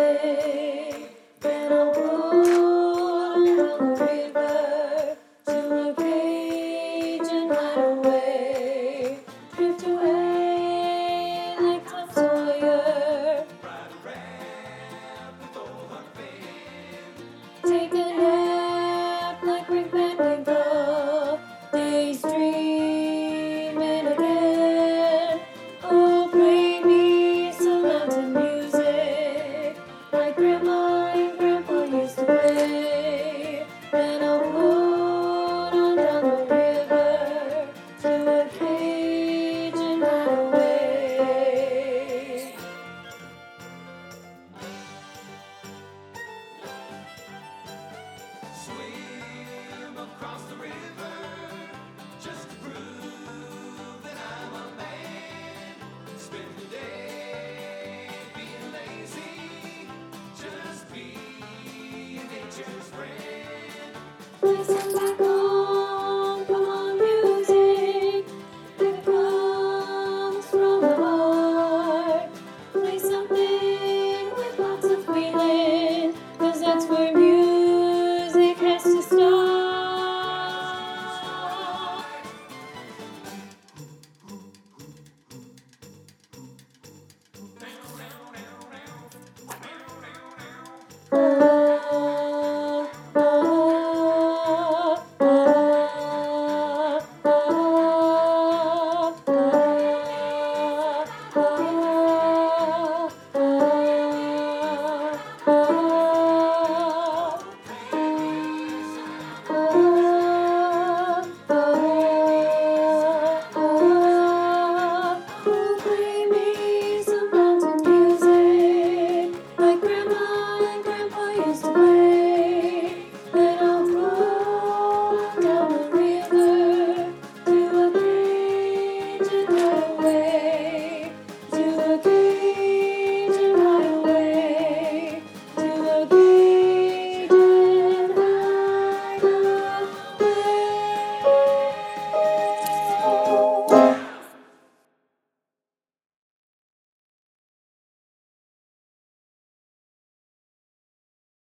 day. Then I'll roll down the river to a cage and hide away. Drift away like Tom Sawyer. Take a nap like Rick Van Winkle. Daydreaming again. Oh, play me some mountain music like Grandma